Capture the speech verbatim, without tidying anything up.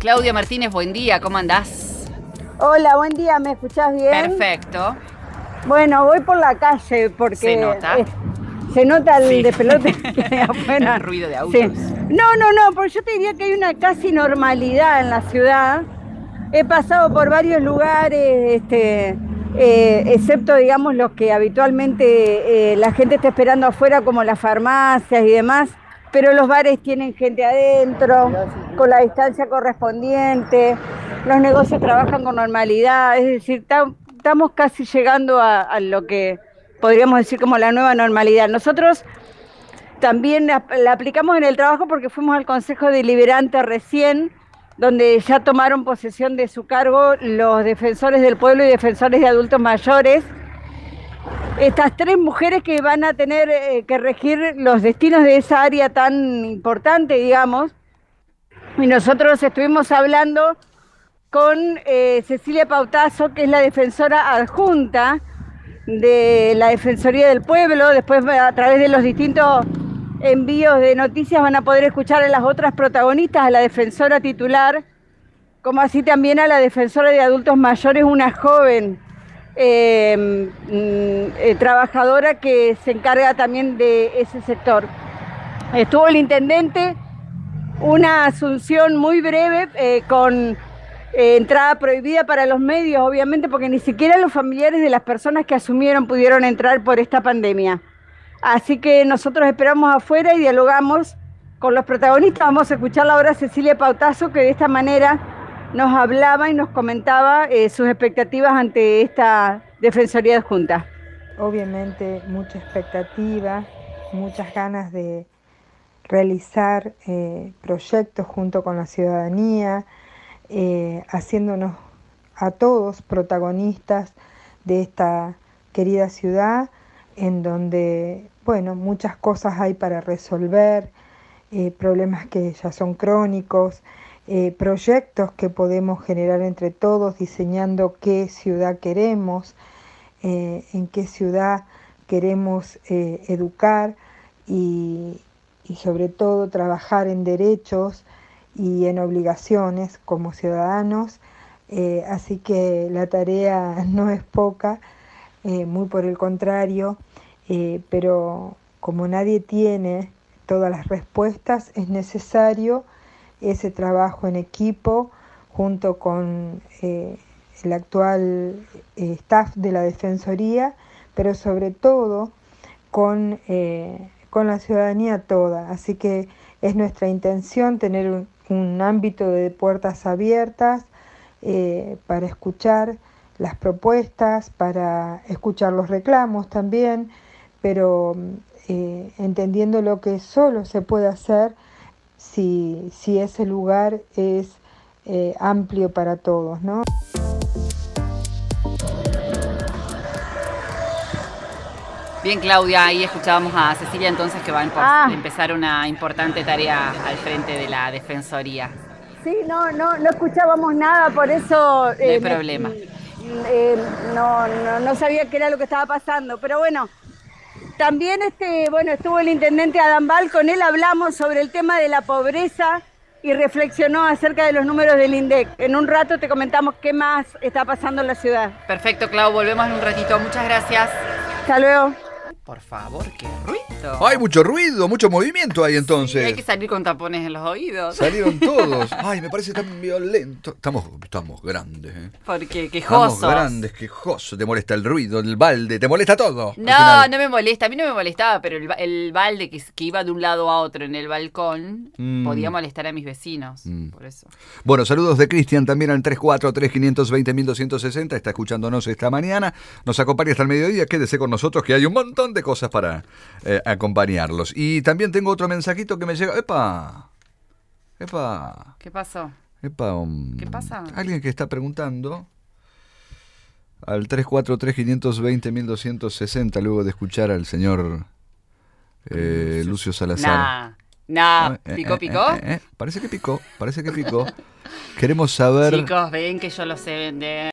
Claudia Martínez, buen día, ¿cómo andás? Hola, buen día, ¿me escuchás bien? Perfecto. Bueno, voy por la calle porque... ¿Se nota? eh, se nota el Sí. despelote que hay afuera. El ruido de autos. Sí. No, no, no, porque yo te diría que hay una casi normalidad en la ciudad. He pasado por varios lugares, este, eh, excepto, digamos, los que habitualmente eh, la gente está esperando afuera, como las farmacias y demás, pero los bares tienen gente adentro, con la distancia correspondiente, los negocios trabajan con normalidad, es decir, tam- estamos casi llegando a, a lo que podríamos decir como la nueva normalidad. Nosotros también la, la aplicamos en el trabajo porque fuimos al Consejo Deliberante recién, donde ya tomaron posesión de su cargo los defensores del pueblo y defensores de adultos mayores. Estas tres mujeres que van a tener eh, que regir los destinos de esa área tan importante, digamos. Y nosotros estuvimos hablando con eh, Cecilia Pautazo, que es la defensora adjunta de la Defensoría del Pueblo. Después, a través de los distintos envíos de noticias, van a poder escuchar a las otras protagonistas, a la defensora titular, como así también a la defensora de adultos mayores, una joven eh, eh, trabajadora que se encarga también de ese sector. Estuvo el intendente, una asunción muy breve eh, con eh, entrada prohibida para los medios, obviamente, porque ni siquiera los familiares de las personas que asumieron pudieron entrar por esta pandemia. Así que nosotros esperamos afuera y dialogamos con los protagonistas. Vamos a escuchar ahora a Cecilia Pautazo, que de esta manera nos hablaba y nos comentaba eh, sus expectativas ante esta Defensoría Adjunta. Obviamente mucha expectativa, muchas ganas de realizar eh, proyectos junto con la ciudadanía, eh, haciéndonos a todos protagonistas de esta querida ciudad, en donde, bueno, muchas cosas hay para resolver, eh, problemas que ya son crónicos, eh, proyectos que podemos generar entre todos diseñando qué ciudad queremos, eh, en qué ciudad queremos eh, educar y, y sobre todo trabajar en derechos y en obligaciones como ciudadanos. Eh, así que la tarea no es poca, eh, muy por el contrario, eh, pero como nadie tiene todas las respuestas, es necesario ese trabajo en equipo junto con eh, el actual eh, staff de la Defensoría, pero sobre todo con, eh, con la ciudadanía toda. Así que es nuestra intención tener un, un ámbito de puertas abiertas eh, para escuchar las propuestas, para escuchar los reclamos también, pero eh, entendiendo lo que solo se puede hacer si, si ese lugar es eh, amplio para todos, ¿no? Bien, Claudia, ahí escuchábamos a Cecilia entonces que va a Ah. empezar una importante tarea al frente de la Defensoría. Sí, no, no, no escuchábamos nada, por eso... No hay eh, me- problema. eh, no, no, no sabía qué era lo que estaba pasando, pero bueno, también este, bueno, estuvo el intendente Adán Bal, con él hablamos sobre el tema de la pobreza y reflexionó acerca de los números del INDEC. En un rato te comentamos qué más está pasando en la ciudad. Perfecto, Clau, volvemos en un ratito. Muchas gracias. Hasta luego. Por favor, qué ruido. Hay mucho ruido, mucho movimiento ahí entonces. Sí, hay que salir con tapones en los oídos. Salieron todos. Ay, me parece tan violento. Estamos, estamos grandes, ¿eh? Porque quejosos. Estamos grandes, quejosos. Te molesta el ruido, el balde, te molesta todo. al No, final. no me molesta. A mí no me molestaba, pero el, ba- el balde que, que iba de un lado a otro en el balcón Mm. podía molestar a mis vecinos. Mm. Por eso. Bueno, saludos de Cristian también al tres cuatro tres, cinco dos cero, doscientos sesenta. Está escuchándonos esta mañana. Nos acompaña hasta el mediodía. Quédese con nosotros que hay un montón de cosas para eh, acompañarlos. Y también tengo otro mensajito que me llega. ¡Epa! ¡Epa! ¿Qué pasó? ¡Epa! um, ¿Qué pasa? Alguien que está preguntando al tres cuatro tres, cinco dos cero, doscientos sesenta luego de escuchar al señor eh, Lucio Salazar. Nah, nah. Eh, ¿Picó, eh, picó? eh, eh, eh. Parece que picó, parece que picó. Queremos saber... Chicos, ven que yo lo sé vender.